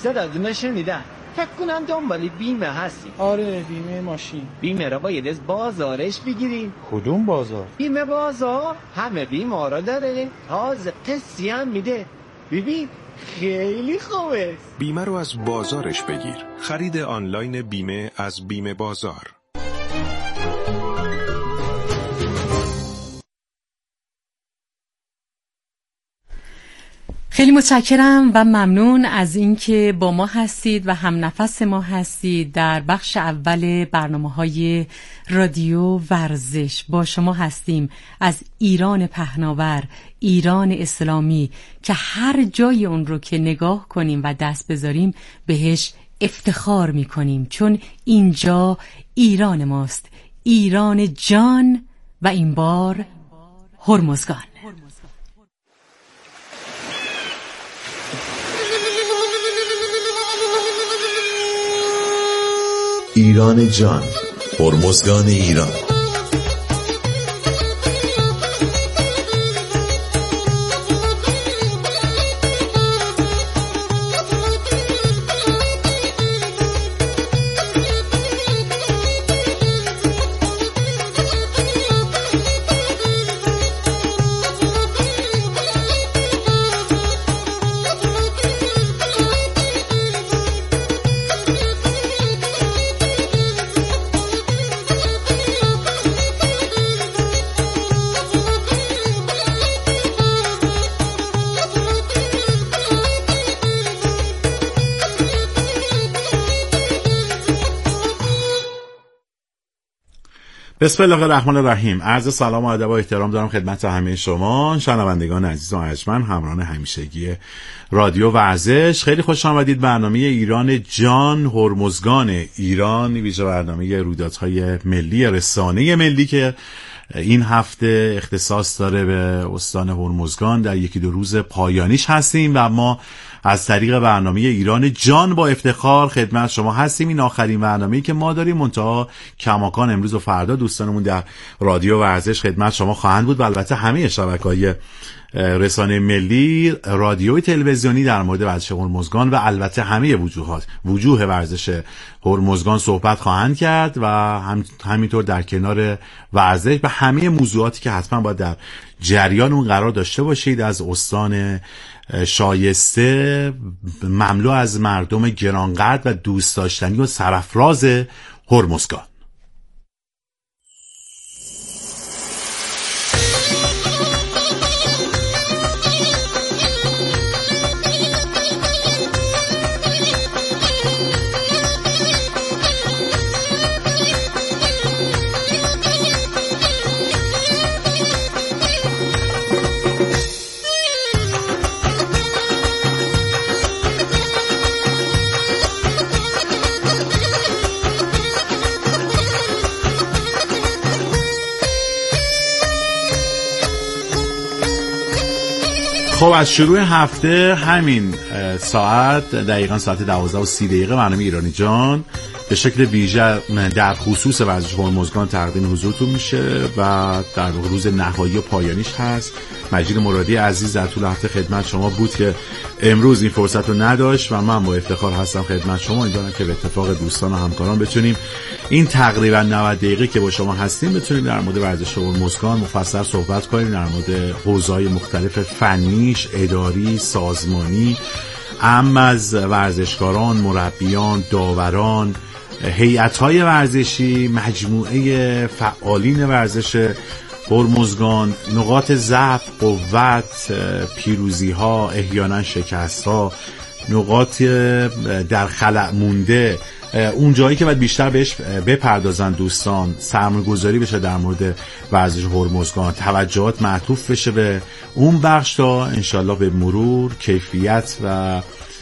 صداتون شنیدم. فکر کنم دنبال بیمه هستی. آره بیمه ماشین. بیمه را باید از بازارش بگیریم. کدوم بازار؟ بیمه بازار همه بیمه را داره، تازه قسطی هم میده. ببین خیلی خوبه. بیمه رو از بازارش بگیر. خرید آنلاین بیمه از بیمه بازار. خیلی متشکرم و ممنون از اینکه با ما هستید و هم نفس ما هستید. در بخش اول برنامه‌های رادیو ورزش با شما هستیم از ایران پهناور، ایران اسلامی که هر جای اون رو که نگاه کنیم و دست بذاریم بهش افتخار می‌کنیم، چون اینجا ایران ماست، ایران جان و این بار هرمزگان. ایران جان، هرمزگان ایران. بسم الله الرحمن الرحیم. عرض سلام و ادب و احترام دارم خدمت همه شما شنوندگان عزیز و ارجمند، همراهان همیشگی رادیو ورزش. خیلی خوش آمدید. برنامه ایران جان، هرمزگان ایران، ویژه برنامه رویدادهای ملی رسانه ملی که این هفته اختصاص داره به استان هرمزگان. در یکی دو روز پایانیش هستیم و ما از طریق برنامه ایران جان با افتخار خدمت شما هستیم. این آخرین برنامه‌ای که ما داریم، منتها کماکان امروز و فردا دوستانمون در رادیو ورزش خدمت شما خواهند بود و البته همه شبکه‌های رسانه ملی، رادیوی تلویزیونی در مورد ورزش هرمزگان و البته همه وجوه ورزش هرمزگان صحبت خواهند کرد و همینطور در کنار ورزش به همه موضوعاتی که حتما باید در جریان اون قرار داشته باشید، از استان شایسته مملو از مردم گرانقدر و دوست داشتنی و سرافراز هرمزگان. خب از شروع هفته همین ساعت دقیقاً ساعت 12:30 برنامه ایرانی جان به شکل ویژه در خصوص ورزش هرمزگان تقدیم حضورتون میشه و در روز نهایی و پایانیش هست. مجید مرادی عزیز در طول هفته خدمت شما بود که امروز این فرصت رو نداشت و من با افتخار هستم خدمت شما. امیدوارم که به اتفاق دوستان و همکاران بتونیم این تقریبا 90 دقیقه که با شما هستیم بتونیم در مورد ورزش هرمزگان مفصل صحبت کنیم، در مورد حوزه‌های مختلف فنیش، اداری، سازمانی، اما از ورزشکاران، مربیان، داوران، هیئت‌های ورزشی، مجموعه فعالین ورزش هرمزگان، نقاط ضعف، قوت، پیروزی‌ها، احیانا شکست‌ها، نقاط در خلأ مونده، اون جایی که باید بیشتر بهش بپردازن دوستان، سرمایه‌گذاری بشه در مورد ورزش هرمزگان، توجهات معطوف بشه به اون بخش تا انشالله به مرور کیفیت و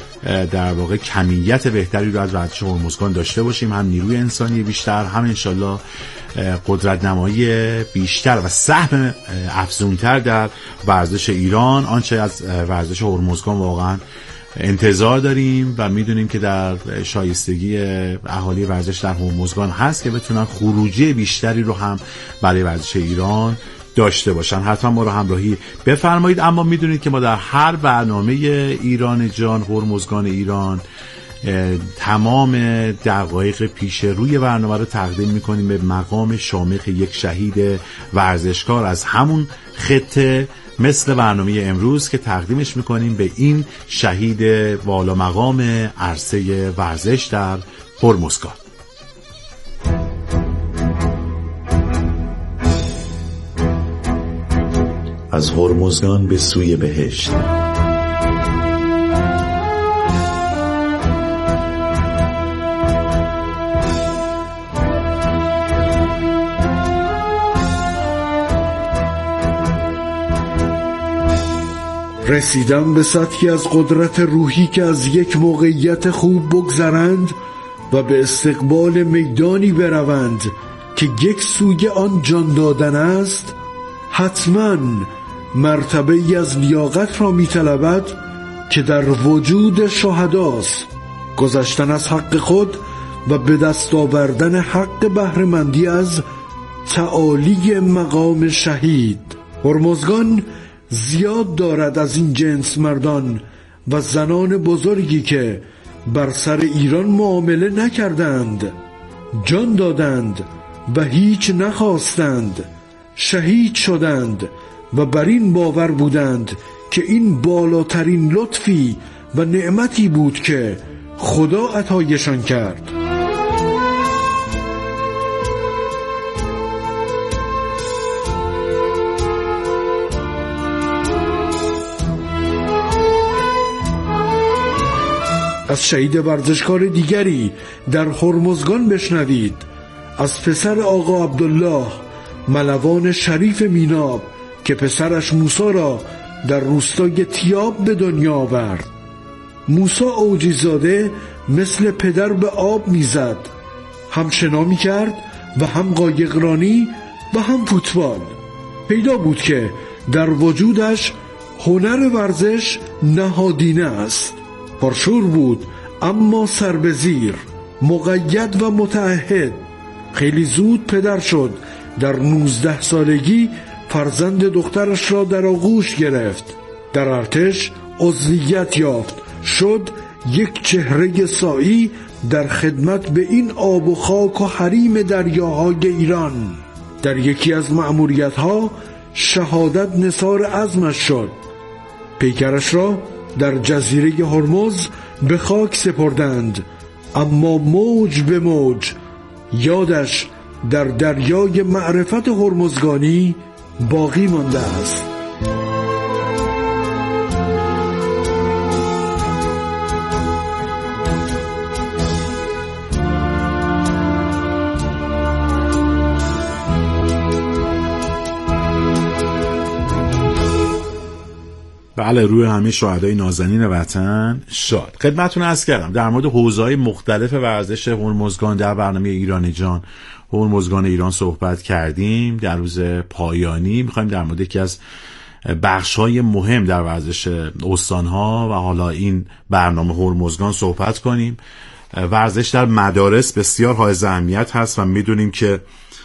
در واقع کمیت بهتری رو از ورزش هرمزگان داشته باشیم، هم نیروی انسانی بیشتر، هم انشالله قدرت نمایی بیشتر و سهم افزونتر در ورزش ایران. آنچه از ورزش هرمزگان واقعا انتظار داریم و میدونیم که در شایستگی اهالی ورزش در هرمزگان هست که بتونن خروجی بیشتری رو هم برای ورزش ایران داشته باشن. حتما ما رو همراهی بفرمایید. اما میدونید که ما در هر برنامه ایران جان هرمزگان ایران تمام دقایق پیش روی برنامه رو تقدیم میکنیم به مقام شامخ یک شهید ورزشکار از همون خطه، مثل برنامه امروز که تقدیمش میکنیم به این شهید والا مقام عرصه ورزش در هرمزگان. از هرمزگان به سوی بهشت. رسیدم به سطحی از قدرت روحی که از یک موقعیت خوب بگذرند و به استقبال میدانی بروند که یک سوی آن جان دادن است. حتما مرتبه ای از لیاقت را می طلبد که در وجود شهداست. گذشتن از حق خود و به دست آوردن حق بهره‌مندی از تعالی مقام شهید. هرمزگان زیاد دارد از این جنس مردان و زنان بزرگی که بر سر ایران معامله نکردند، جان دادند و هیچ نخواستند، شهید شدند و بر این باور بودند که این بالاترین لطفی و نعمتی بود که خدا عطایشان کرد. از شهید ورزشکار دیگری در هرمزگان بشنوید، از پسر آقا عبدالله ملوان شریف میناب که پسرش موسی را در روستای تیاب به دنیا آورد. موسی اوجیزاده مثل پدر به آب میزد، هم شنا میکرد و هم قایقرانی و هم فوتبال. پیدا بود که در وجودش هنر ورزش نهادینه است. پرشور بود اما سر به زیر، مقید و متعهد. خیلی زود پدر شد. در 19 سالگی فرزند دخترش را در آغوش گرفت. در ارتش عضویت یافت. شد یک چهره سایی در خدمت به این آب و خاک و حریم دریاهای ایران. در یکی از مأموریت‌ها شهادت نثار عزمش شد. پیکرش را در جزیره هرمز به خاک سپردند، اما موج به موج یادش در دریای معرفت هرمزگانی باقی مانده است. بله، روی همه شهدای نازنین وطن شاد. خدمتتون عرض کردم در مورد حوزه‌های مختلف ورزش هرمزگان در برنامه ایران جان هرمزگان ایران صحبت کردیم. در روز پایانی می‌خوایم در مورد یکی از بخش‌های مهم در ورزش استان‌ها و حالا این برنامه هرمزگان صحبت کنیم. ورزش در مدارس بسیار حائز اهمیت هست و می‌دونیم که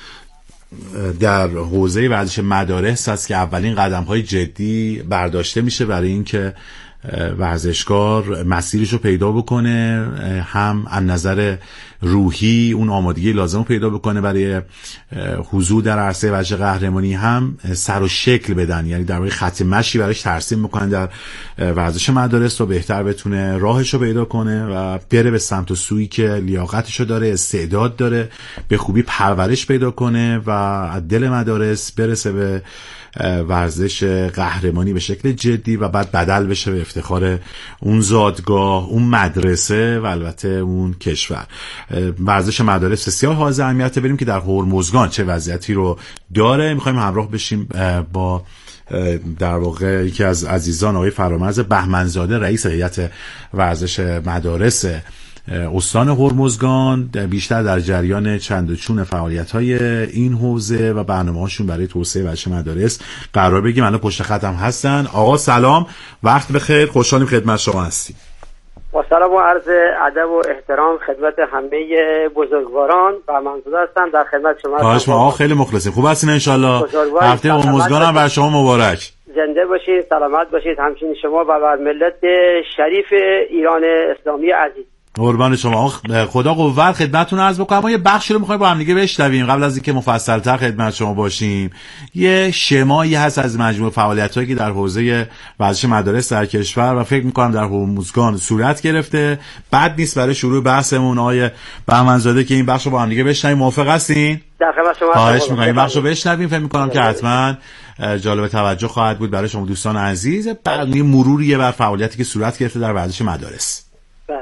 در حوزه ورزش مدارس هست که اولین قدم‌های جدی برداشته میشه برای اینکه ورزشکار مسیرش رو پیدا بکنه، هم از نظر روحی اون آمادگی لازم رو پیدا بکنه برای حضور در عرصه ورزش قهرمانی، هم سر و شکل بدن، یعنی در واقع خط مشی براش ترسیم بکنن در ورزش مدارس تا بهتر بتونه راهش رو پیدا کنه و بره به سمت و سویی که لیاقتش رو داره، استعداد داره، به خوبی پرورش پیدا کنه و از دل مدارس برسه به ورزش قهرمانی به شکل جدی و بعد بدل بشه به افتخار اون زادگاه، اون مدرسه و البته اون کشور. ورزش مدارس بسیار حائز اهمیته. بریم که در هرمزگان چه وضعیتی رو داره. میخوایم همراه بشیم با در واقع یکی از عزیزان، آقای فرامرز بهمنزاده، رئیس هیئت ورزش مدارس استان هرمزگان، بیشتر در جریان چند و چون فعالیت‌های این حوزه و برنامه‌هاشون برای توسعه ورزش مدارس قرار بگیم. الان پشت خطم هستن. آقا سلام، وقت بخیر، خوشحالیم خدمت شما هستیم. با سلام و عرض ادب و احترام خدمت همه بزرگواران و منظور هستم در خدمت شما. خواهش می‌کنم. خیلی مخلصیم. خوب هستین ان شاءالله؟ هفته هرمزگان بر شما مبارک. زنده باشید، سلامت باشید، همچنین شما و بر ملت شریف ایران اسلامی عزیز. قربان شما. خدا قوت خدمتتون عرض بکنم. ما یه بخشی رو می‌خوایم با هم دیگه بشنویم قبل از اینکه مفصل‌تر خدمت شما باشیم. یه شمایی هست از مجموعه فعالیت‌هایی که در حوزه ورزش مدارس در کشور و فکر می‌کنم در هرمزگان صورت گرفته. بد نیست برای شروع بحثمون آقای بهمن‌زاده که این بخش رو با هم دیگه بشنویم. موافق هستین؟ در خدمت شما. خواهش می‌کنم این بخش رو بشنویم. فکر می‌کنم که حتما جالب توجه خواهد بود برای شما دوستان عزیز. بعد یه مروریه بر فعالیتی که صورت گرفته در ورزش مدارس. بله.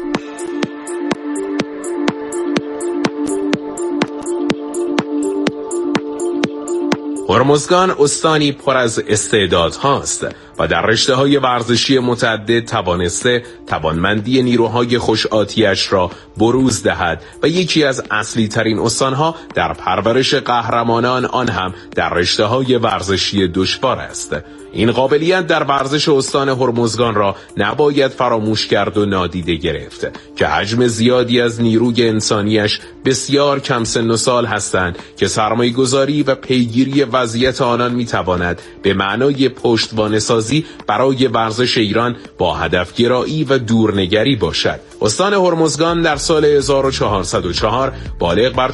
هرمزگان استانی پر از استعدادهاست و در رشته‌های ورزشی متعدد توانسته توانمندی نیروهای خوش آتیش را بروز دهد و یکی از اصلی ترین استانها در پرورش قهرمانان آن هم در رشته‌های ورزشی دشوار است. این قابلیت در ورزش استان هرمزگان را نباید فراموش کرد و نادیده گرفت که حجم زیادی از نیروی انسانیش بسیار کم سن و سال هستند که سرمایه‌گذاری و پیگیری وضعیت آنان میتواند به معنای پشتوانه‌سازی برای ورزش ایران با هدفگرایی و دورنگری باشد. استان هرمزگان در سال 1404 بالغ بر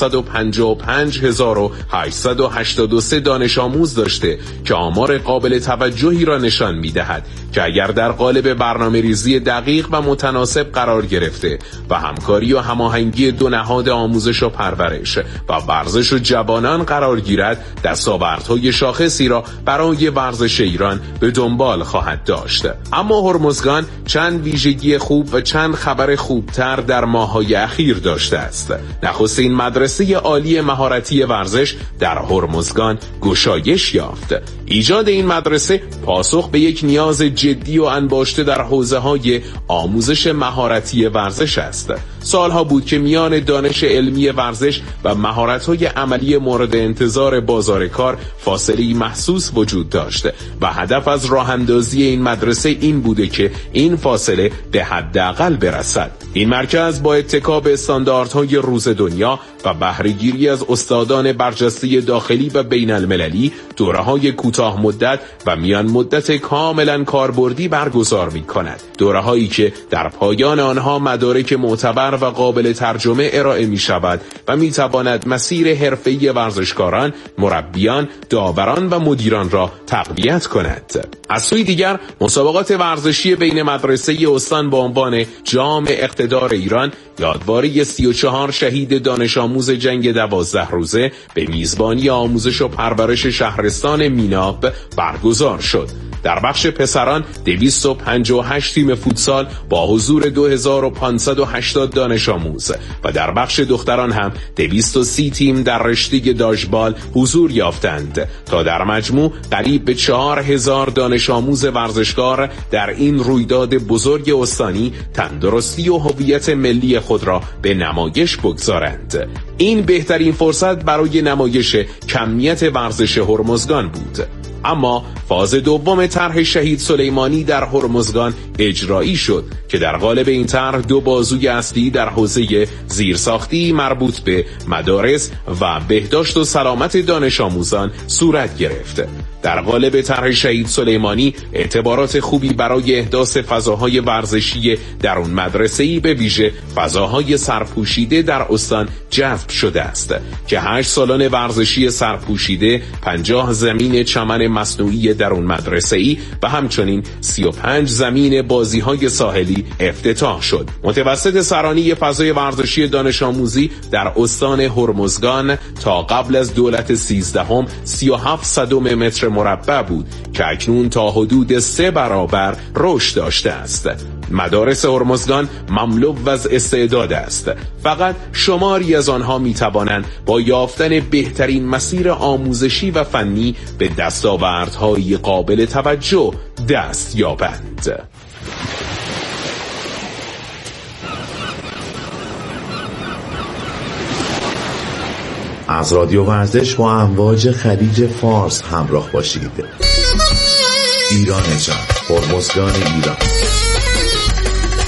455883 دانش آموز داشته که آمار قابل توجهی را نشان می‌دهد که اگر در قالب برنامه‌ریزی دقیق و متناسب قرار گرفته و همکاری و هماهنگی دو نهاد آموزش و پرورش و ورزش و جوانان قرار گیرد، دستاوردهای شاخصی را برای ورزش ایران به دنبال خواهد داشت. اما هرمزگان چند ویژگی خوب و چند خبر خوبتر در ماه‌های اخیر داشته است. نخستین مدرسه عالی مهارتی ورزش در هرمزگان گشایش یافت. ایجاد این مدرسه پاسخ به یک نیاز جدی و انباشته در حوزه‌های آموزش مهارتی ورزش است. سالها بود که میان دانش علمی ورزش و مهارت‌های عملی مورد انتظار بازار کار فاصله‌ای محسوس وجود داشت و هدف از راه‌اندازی این مدرسه این بوده که این فاصله به حداقل برسد. این مرکز با اتکا به استانداردهای روز دنیا و بهره‌گیری از استادان برجسته داخلی و بین المللی دوره‌های کوتاه مدت و میان مدت کاملا کاربردی برگزار می‌کند. دوره‌هایی که در پایان آنها مدارک معتبر و قابل ترجمه ارائه می‌شود و می‌تواند مسیر حرفه‌ای ورزشکاران، مربیان، داوران و مدیران را تقویت کند. از سوی دیگر مسابقات ورزشی بین مدرسه استان با عنوان جام اقتدار ایران یادواری 34 شهید دانش آموز جنگ 12 روزه به میزبانی آموزش و پرورش شهرستان میناب برگزار شد. در بخش پسران 258 تیم فوتسال با حضور 2580 دانش آموز و در بخش دختران هم 230 تیم در رشته داژبال حضور یافتند تا در مجموع قریب به 4000 دانش آموز ورزشکار در این رویداد بزرگ استانی تندرستی و هویت ملی خود را به نمایش بگذارند. این بهترین فرصت برای نمایش کمیت ورزش هرمزگان بود. اما فاز دوم طرح شهید سلیمانی در هرمزگان اجرایی شد که در قالب این طرح دو بازوی اصلی در حوزه زیرساختی مربوط به مدارس و بهداشت و سلامت دانش آموزان صورت گرفت. در قالب طرح شهید سلیمانی اعتبارات خوبی برای احداث فضاهای ورزشی در اون مدرسه‌ای به ویژه فضاهای سرپوشیده در استان جذب شده است که 8 سالن ورزشی سرپوشیده، 50 زمین چمن مصنوعی در اون مدرسه‌ای و همچنین 35 زمین بازی‌های ساحلی افتتاح شد. متوسط سرانی فضای ورزشی دانش آموزی در استان هرمزگان تا قبل از دولت 13 37 متر مربع بود که اکنون تا حدود 3 برابر رشد داشته است. مدارس هرمزگان مملو از استعداد است، فقط شماری از آنها می توانند با یافتن بهترین مسیر آموزشی و فنی به دستاوردهای قابل توجه دست یابند. از رادیو ورزش با امواج خلیج فارس همراه باشید. ایران جان، هرمزگان ایران.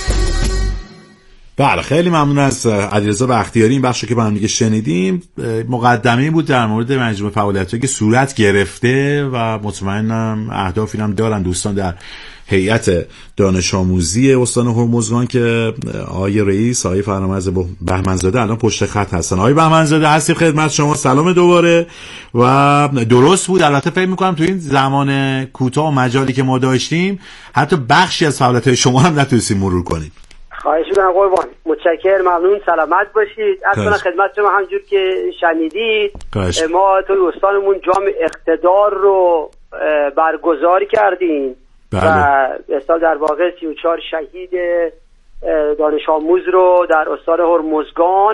بله خیلی ممنون از علیرضا بختیاری. این بخشو که با هم دیگه شنیدیم مقدمه‌ای بود در مورد مجموعه فعالیتایی که صورت گرفته و مطمئنم اهدافی هم دارن دوستان در هیئت دانش آموزی استان هرمزگان که آقای رئیس آقای فرامرز بهمنزاده الان پشت خط هستن. آقای بهمنزاده هستیم خدمت شما. سلام دوباره. و درست بود البته فکر می‌کنم تو این زمان کوتاه و مجالی که ما داشتیم حتی بخشی از فعالیت‌های شما هم نتونستیم مرور کنیم. خواهش می‌کنم قربان. متشکرم، ممنون، سلامت باشید. اصلا خدمت شما همونجور که شنیدید ما تو استانمون جام اقتدار رو برگزار کردیم. بله. و استاد در واقع 34 شهید دانش آموز رو در استان هرمزگان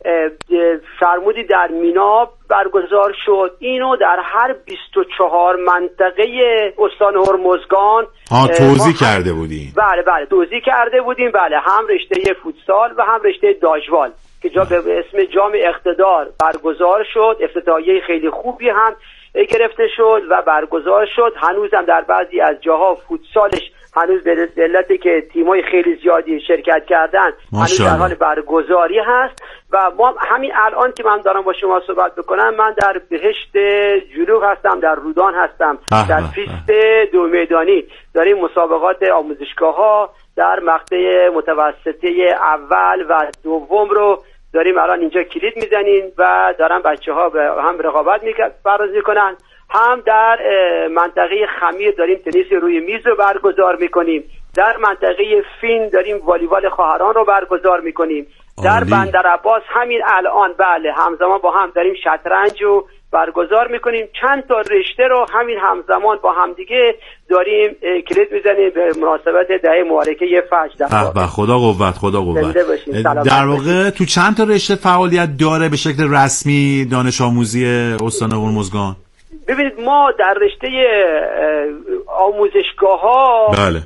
فرمودی در میناب برگزار شد. اینو در هر 24 منطقه استان هرمزگان توزیع کرده بودیم. بله توزیع کرده بودیم. بله، هم رشته فوتسال و هم رشته داژبال که به اسم جام اقتدار برگزار شد. افتتاحیه خیلی خوبی هم گرفته شد و برگزار شد. هنوزم در بعضی از جاها فوتسالش هنوز به علتی که تیمای خیلی زیادی شرکت کردن هنوز در حال برگزاری هست. و ما همین الان که من دارم با شما صحبت بکنم من در بهشت جنوب هستم، در رودان هستم، در پیست دو میدانی داریم مسابقات آموزشگاه ها در مقطع متوسطه اول و دوم رو داریم الان اینجا کلید میزنیم و دارن بچه ها هم رقابت برگزار میکنن، هم در منطقه خمیر داریم تنیس روی میز رو برگزار میکنیم، در منطقه فین داریم والیبال خواهران رو برگزار میکنیم، در بندرعباس همین الان بله همزمان با هم داریم شطرنج رو برگزار میکنیم. چند تا رشته رو همین همزمان با هم دیگه داریم کلید میزنیم به مناسبت دهه مبارکه فجر. به خدا قوت، خدا قوت. در واقع تو چند تا رشته فعالیت داره به شکل رسمی دانش آموزی استان هرمزگان؟ ببینید ما در رشته آموزشگاه ها بله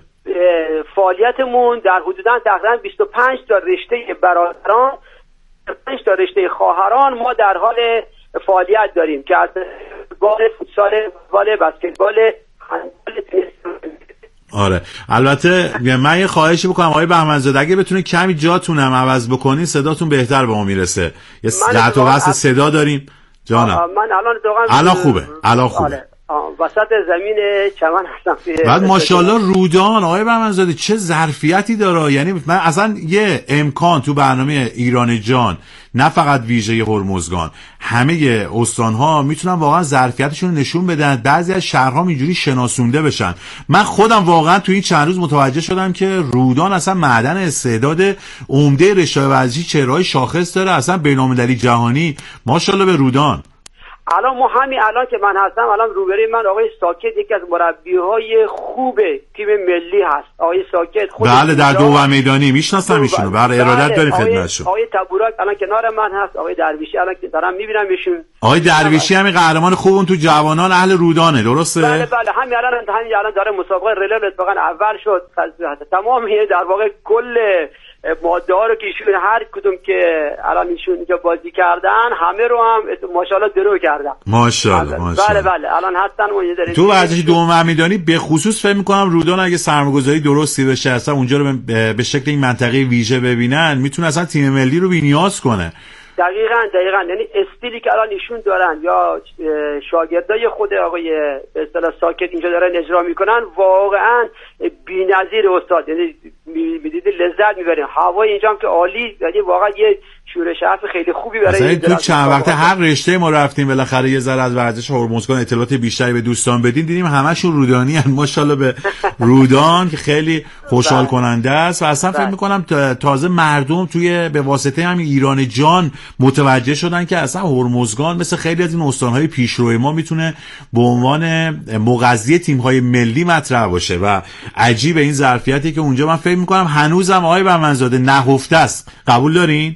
فعالیتمون در حدوداً تقریباً 25 تا رشته برادران، 5 تا رشته خواهران ما در حال فعالیت داریم که از فوتسال، والیبال، بسکتبال، هندبال. آره البته من یه خواهشی بکنم آقای بهمنزاده اگه بتونه کمی جاتونم عوض بکنین صداتون بهتر به ما میرسه. یه قطع و وصل صدا داریم جانم. من الان خوبه. وسط زمین چمن هستم. بعد ماشاءالله رودان آقای بهمنزاده چه ظرفیتی داره. یعنی من اصلا یه امکان تو برنامه ایران جان نه فقط ویژه هرمزگان همه استان‌ها میتونن واقعا ظرفیتشون رو نشون بدن، بعضی از شهرها اینجوری شناسونده بشن. من خودم واقعا تو این چند روز متوجه شدم که رودان اصلا معدن استعداد عمده رشته ورزشی چهره‌های شاخص داره، اصلا بین‌المللی جهانی. ماشاءالله به رودان. الان ما همین الان که من هستم الان روبروی من آقای ساکت یکی از مربیهای خوب تیم ملی هست. آقای ساکت خود بله در دو میدانی میشناسم ایشونو. برای ارادت داریم خدمتشون. آقای تبورک الان کنار من هست، آقای درویشی الان که دارم میبینم ایشون. آقای درویشی همین قهرمان خوبون تو جوانان اهل رودانه درسته؟ بله همین الان داره مسابقه ریلی اتفاقا اول شد. تمام در واقع کل ماده ها رو که ایشون هر کدوم که الان ایشون اینجا بازی کردن همه رو هم ماشاءالله درو کردن. ماشاءالله. بله الان هستن اونجا تو ورزش دوم میدانی به خصوص فکر می‌کنم رودان اگه سرمایه‌گذاری درستی بشه اصلا اونجا رو به شکل این منطقه ویژه ببینن میتونه اصلا تیم ملی رو بی‌نیاز کنه. دقیقاً یعنی استیلی که الان ایشون دارن یا شاگردای خود آقای به اصطلاح ساکت اینجا دارن اجرا میکنن واقعاً بی‌نظیر استاد. یعنی میدید لذت میبریم. هوای اینجا هم که عالی، یعنی واقعا یه شورش حرف خیلی خوبی برای این تو چند وقته هر رشته ما رفتیم بالاخره یه ذره از ورزش هرمزگان اطلاعات بیشتری به دوستان بدیم دیدیم همشون رودانی ان. ماشاءالله به رودان که خیلی خوشحال کننده است و اصلا فکر می‌کنم تازه مردم توی به واسطه همین ایران جان متوجه شدن که اصلا هرمزگان مثل خیلی از این استان‌های پیشرو ما میتونه به عنوان مغذی تیم‌های ملی مطرح باشه و عجیب این ظرفیتی که اونجا من فکر می‌کنم هنوزم آقای بهمنزاده نهفته است. قبول دارین؟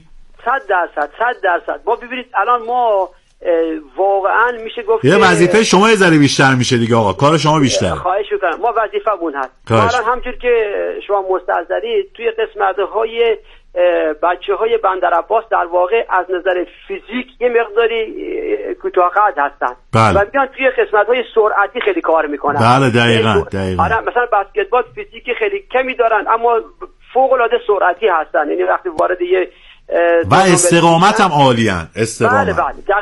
100%. ما ببینید الان ما واقعا میشه گفت یه وظیفه شما یه ذره بیشتر میشه دیگه آقا، کار شما بیشتر. خواهش میکنم. ما وظیفمون هست. الان همونجور که شما مستحضرید توی قسمت‌های بچه‌های بندرعباس در واقع از نظر فیزیک یه مقداری کوتاه‌قد هستن و میان توی قسمت‌های سرعتی خیلی کار میکنن. بله دقیقاً. مثلا بسکتبال فیزیکی خیلی کمی دارن اما فوق العاده سرعتی هستن، یعنی وقتی وارد یه و استقامت هم عالیان. استقامت بله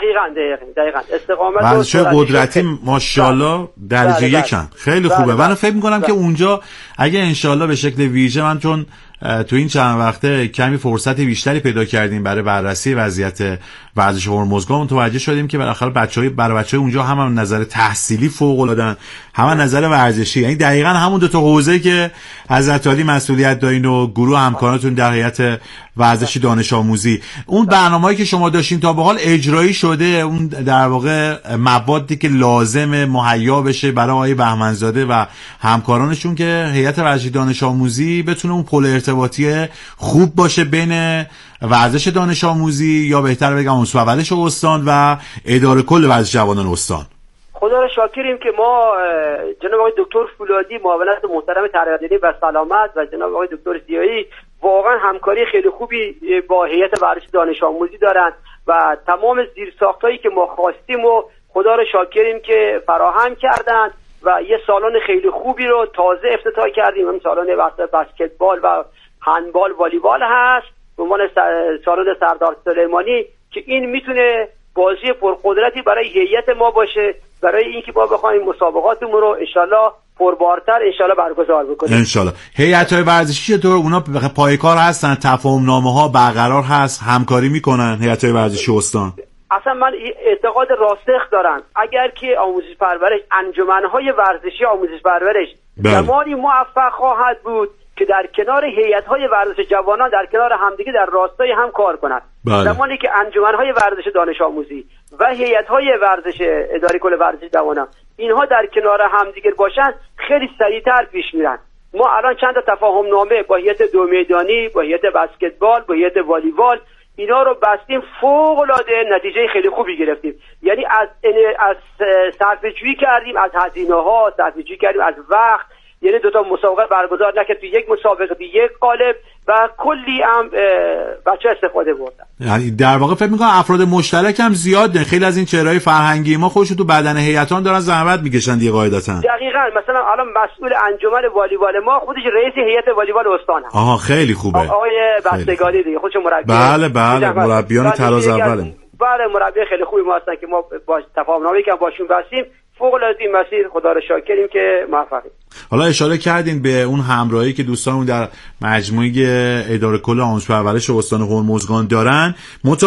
دقیقاً استقامت ورزش قدرتی ماشاءالله درجه یکن. خیلی خوبه. من فکر میکنم که اونجا اگه انشالله به شکل ویژه، من چون تو این چند وقته کمی فرصت بیشتری پیدا کردیم برای بررسی وضعیت ورزش هرمزگان، متوجه شدیم که بالاخره برای بچهای اونجا هم نظر تحصیلی فوق العاده‌ن، هم نظر ورزشی، یعنی دقیقاً همون دو تا حوزه‌ای که حضرت عالی مسئولیت دارین و گروه همکاراتون در هیئت ورزشی دانش آموزی. اون برنامه‌ای که شما داشتین تا به حال اجرایی شده؟ اون در واقع موادی که لازم مهیا بشه برای آقای بهمنزاده و همکارانشون که هیئت ورزشی دانش آموزی بتونه اون پل ارتباطی خوب باشه بین ورزش دانش آموزی، یا بهتر بگم عنصر اولش استان و اداره کل ورزش جوانان استان. خدا را شاکریم که ما جناب آقای دکتر فولادی، معاونت محترم تربیتی و سلامت، و جناب آقای دکتر زیایی واقعا همکاری خیلی خوبی با هیئت ورزش دانش آموزی دارن و تمام زیرساختایی که ما خواستیم و خدا را شاکریم که فراهم کردن و یه سالن خیلی خوبی رو تازه افتتاح کردیم. اون سالن بسکتبال و هندبال والیبال هست به عنوان سالن سردار سلیمانی که این میتونه بازی پرقدرتی برای هیئت ما باشه، برای اینکه ما بخوایم مسابقاتمون رو انشالله پربارتر انشالله برگزار بکنیم. انشالله. هیئت‌های ورزشی چطور؟ اونا پایکار هستن؟ تفاهم‌نامه‌ها برقرار هست؟ همکاری میکنن هیئت‌های ورزشی استان؟ اصلا من اعتقاد راسخ دارم اگر که آموزش پرورش، انجمن‌های ورزشی آموزش پرورش زمانی موفق خواهد بود که در کنار هیئت‌های ورزش جوانان در کنار همدیگه در راستای هم کار کنند. زمانی که انجمن‌های ورزش دانش آموزی و هیئت‌های ورزش اداره کل ورزش جوانان اینها در کنار همدیگه باشن، خیلی سریعتر پیش میرن. ما الان چند تا تفاهم نامه با هیئت دو میدانی، با هیئت بسکتبال، با هیئت والیبال اینا رو بستیم، فوق العاده نتیجه خیلی خوبی گرفتیم. یعنی از صرفه‌جویی کردیم، از هزینه‌ها صرفه‌جویی کردیم، از وقت. یعنی دو تا مسابقه برگزار نکرد، تو یک مسابقه تو یک قالب و کلی هم بچه استفاده بردن. یعنی در واقع فکر می‌کنم افراد مشترک هم زیاده. خیلی از این چهره‌های فرهنگی ما خودشون تو بدن هیئتان دارن زحمت میکشن دیگه قاعدتاً. دقیقاً. مثلا الان مسئول انجمن والیبال ما خودش رئیس هیئت والیبال استان هست. آها خیلی خوبه. آقای بستگانی دیگه خودش مربی. بله مربیان تراز اوله. بله مربی خیلی خوبی ما هستن که ما با تفاهم‌نامه‌ای که باشون بستیم فوق‌العاده این مسیر خدا رو شاکریم که موفقیم. حالا اشاره کردین به اون همراهی که دوستانمون در مجموعه اداره کل آموزش پرورش استان هرمزگان دارن.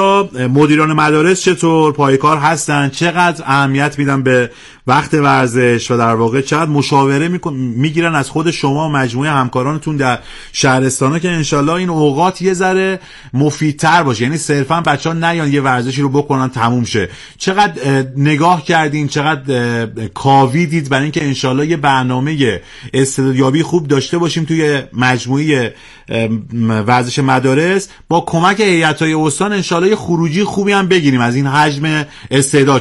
مدیران مدارس چطور پایکار هستن؟ چقدر اهمیت میدن به وقت ورزش و در واقع چقدر مشاوره میگیرن از خود شما و مجموعه همکارانتون در شهرستانا که انشالله این اوقات یه ذره مفیدتر باشه، یعنی صرفا بچه‌ها نیان یه ورزشی رو بکنن تموم شه؟ چقدر نگاه کردین، چقدر کاویدید برای اینکه انشالله یه برنامه استعدادیابی خوب داشته باشیم توی مجموعه ورزش مدارس با کمک هیئت‌های استان انشالله یه خروجی خوبی هم بگیریم از این حجم استعداد؟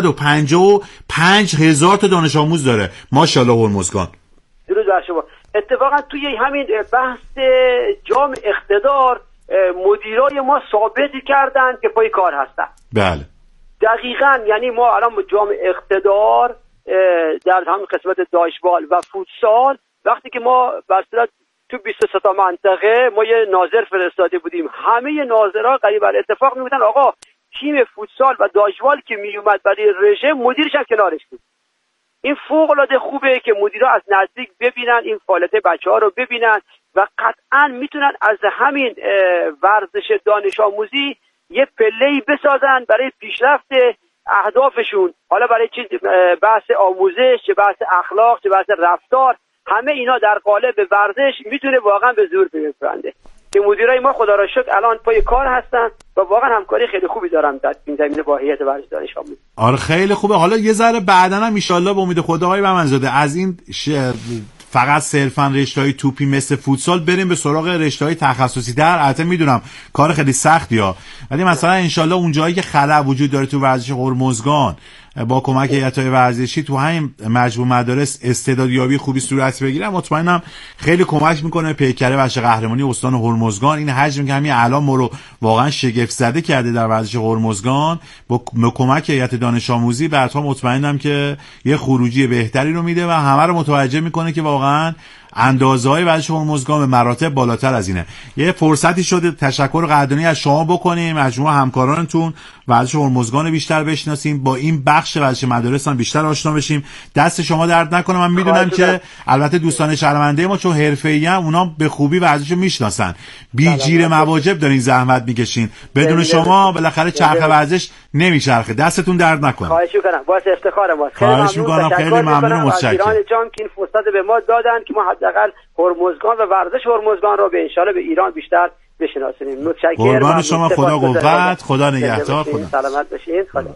455,000 تا دانش آموز داره ماشاءالله هرمزگان. درود بر شما. اتفاقا توی همین بحث جام اقتدار مدیرای ما ثابت کردن که پای کار هستن. بله دقیقاً. یعنی ما الان جام اقتدار در همین قسمت داشبال و فوتسال وقتی که ما بسیار تو 23 تا منطقه ما یه ناظر فرستاده بودیم، همه ناظرها قریبا اتفاق می‌گفتن آقا تیم فوتسال و داشبال که میومد برای رژه مدیرش هم کنارش بود. این فوق‌العاده خوبه که مدیرها از نزدیک ببینن این فعالیت بچه‌ها رو ببینن و قطعاً میتونن از همین ورزش دانش آموزی یه پله‌ای بسازن برای پیشرفت اهدافشون، حالا برای چه بحث آموزش، چه بحث اخلاق، چه بحث رفتار، همه اینا در قالب ورزش میتونه واقعا به زور برسنده که مدیرای ما خدا را شکر الان پای کار هستن و واقعا همکاری خیلی خوبی دارن در این زمینه با هیئت ورزش دانش آموزی. آره خیلی خوبه. حالا یه ذره بعداً هم ان شاءالله به امید خدا آقای بهمنزاده از این فقط صرفا رشته‌های توپی مثل فوتسال بریم به سراغ رشته‌های تخصصی در. البته میدونم کار خیلی سختیه، ولی مثلا ان شاءالله اون جایی که خلأ وجود داره تو ورزش هرمزگان با کمک هیئت‌های ورزشی تو همین مجموعه مدارس استعدادیابی خوبی صورت بگیره، مطمئنم خیلی کمک میکنه پیکره ورزش قهرمانی استان هرمزگان. این حجم که همین الان ما رو واقعا شگفت زده کرده در ورزش هرمزگان با کمک هیئت دانش آموزی بعدها مطمئنم که یه خروجی بهتری رو میده و همه رو متوجه میکنه که واقعا اندازه‌های ورزش هرمزگان به مراتب بالاتر از اینه. یه فرصتی شده تشکر قدردانی از شما بکنیم، مجموعه همکارانتون، ورزش هرمزگان بیشتر بشناسیم، با این بخش ورزش مدارس هم بیشتر آشنا بشیم. دست شما درد نکنه. من میدونم که البته دوستان شهرونده ما چون حرفه‌ای ام اونا به خوبی ورزشو میشناسن، بی جیر مواجب دارین زحمت میکشین، بدون شما بالاخره چرخ ورزش نمیچرخه. دستتون درد نکنه. خواهش میکنم، باعث افتخارم است. خواهش میکنم، خیلی ممنون و متشکرم. ایران جان که این فرصت به ما دادن که ما حداقل هرمزگان و ورزش هرمزگان رو به انشالله به ایران بیشتر بشناسونیم. متشکرم. قربان شما، خدا قوت، خدا نگهدار، خدا سلامت باشین. خدا.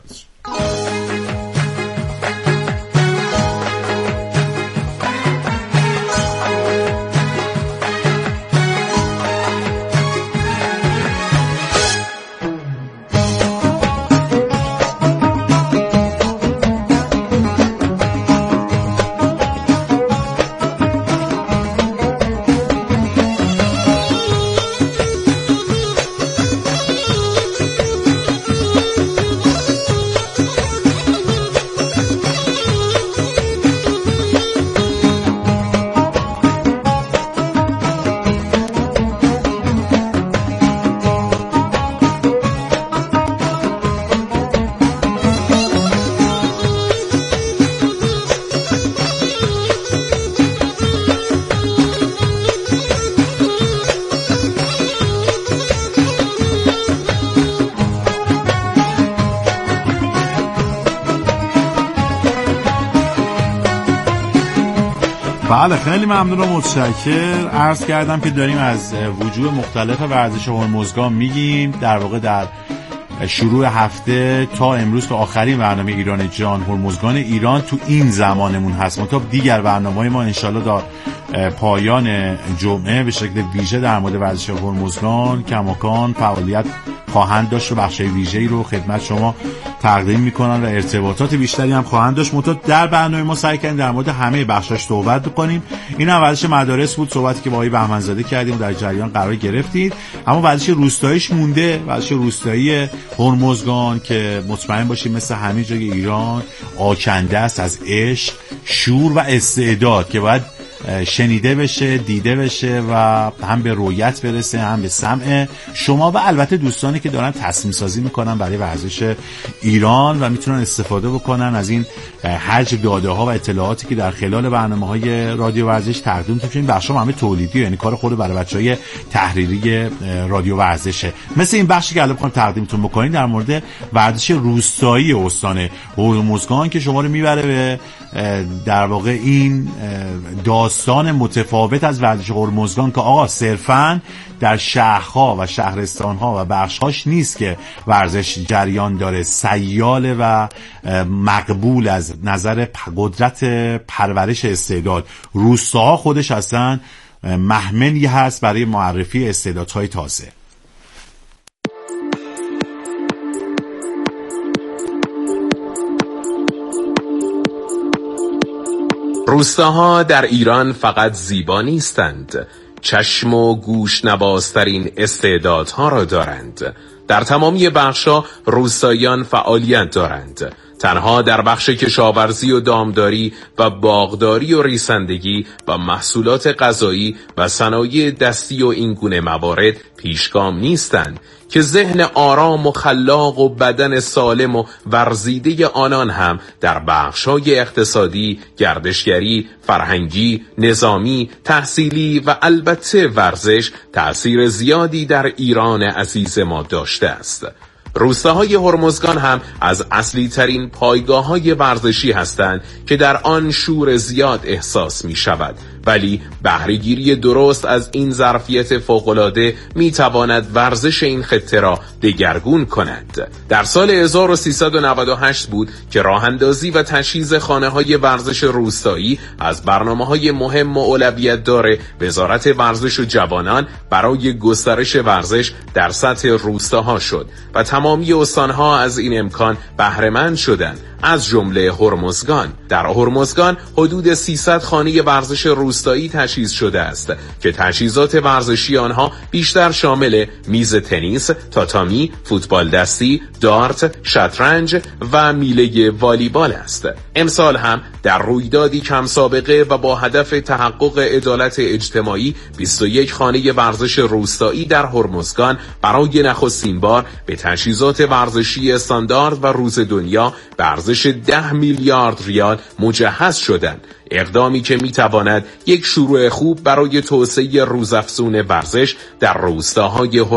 بله، خیلی ممنون و متشکر. عرض کردم که داریم از وجوه مختلف ورزش هرمزگان میگیم. در واقع در شروع هفته تا امروز تا آخرین برنامه ایران جان هرمزگان ایران تو این زمانمون هست. تا دیگر برنامه‌های ما انشالله در پایان جمعه به شکل ویژه در مورد ورزش هرمزگان کماکان فعالیت خواهند داشت و بخشای ویژه‌ای رو خدمت شما تقدیم میکنن و ارتباطات بیشتری هم خواهند داشت. در برنامه ما سعی کردیم در مورد همه بخشاش صحبت بکنیم. این هم ورزش مدارس بود، صحبتی که با آقای بهمنزاده کردیم و در جریان قرار گرفتید. اما ورزش روستاییش مونده، ورزش روستایی هرمزگان که مطمئن باشیم مثل همه جای ایران آکنده است از عشق، شور و استعداد که باید شنیده بشه، دیده بشه و هم به رویت برسه، هم به سمع شما و البته دوستانی که دارن تصمیم سازی میکنن برای ورزش ایران و میتونن استفاده بکنن از این حجم داده ها و اطلاعاتی که در خلال برنامه‌های رادیو ورزش تقدیم می‌کنیم. بخشام همه تولیدی، یعنی کار خود برای بچهای تحریری رادیو ورزشه. مثل این بخشی که الان می‌خوام تقدیمتون بکنیم در مورد ورزش روستایی استان هرمزگان که شما رو میبره به در واقع این داستان متفاوت از ورزش هرمزگان که آقا صرفاً در شهرها و شهرستانها و بخشهاش نیست که ورزش جریان داره، سیاله و مقبول از نظر قدرت پرورش استعداد. روستاها خودش اصلا محملی هست برای معرفی استعدادهای تازه. روستاها در ایران فقط زیبا نیستند، چشم و گوش نوازترین استعدادها را دارند. در تمامی بخش‌ها روستاییان فعالیت دارند. تنها در بخش کشاورزی و دامداری و باغداری و ریسندگی و محصولات غذایی و صنایع دستی و این گونه موارد پیشگام نیستند که ذهن آرام و خلاق و بدن سالم و ورزیده آنان هم در بخش‌های اقتصادی، گردشگری، فرهنگی، نظامی، تحصیلی و البته ورزش تأثیر زیادی در ایران عزیز ما داشته است. روستاهای هرمزگان هم از اصلی ترین پایگاه‌های ورزشی هستند که در آن شور زیاد احساس می شود، ولی بهره‌گیری درست از این ظرفیت فوق‌العاده می تواند ورزش این خطه را دگرگون کند. در سال 1398 بود که راه‌اندازی و تجهیز خانه‌های ورزش روستایی از برنامه‌های مهم و اولویت دار وزارت ورزش و جوانان برای گسترش ورزش در سطح روستاها شد و تمامی استانها از این امکان بهره‌مند شدند، از جمله هرمزگان. در هرمزگان حدود 300 خانه ورزش روستایی تجهیز شده است که تجهیزات ورزشی آنها بیشتر شامل میز تنیس، تاتامی، فوتبال دستی، دارت، شطرنج و میله والیبال است. امسال هم در رویدادی کم سابقه و با هدف تحقق عدالت اجتماعی 21 خانه ورزش روستایی در هرمزگان برای نخستین بار به تجهیزات ورزشی استاندارد و روز دنیا به ارزش 10 میلیارد ریال مجهز شدند. اقدامی که میتواند یک شروع خوب برای توسعه روزافزون ورزش در روستاهای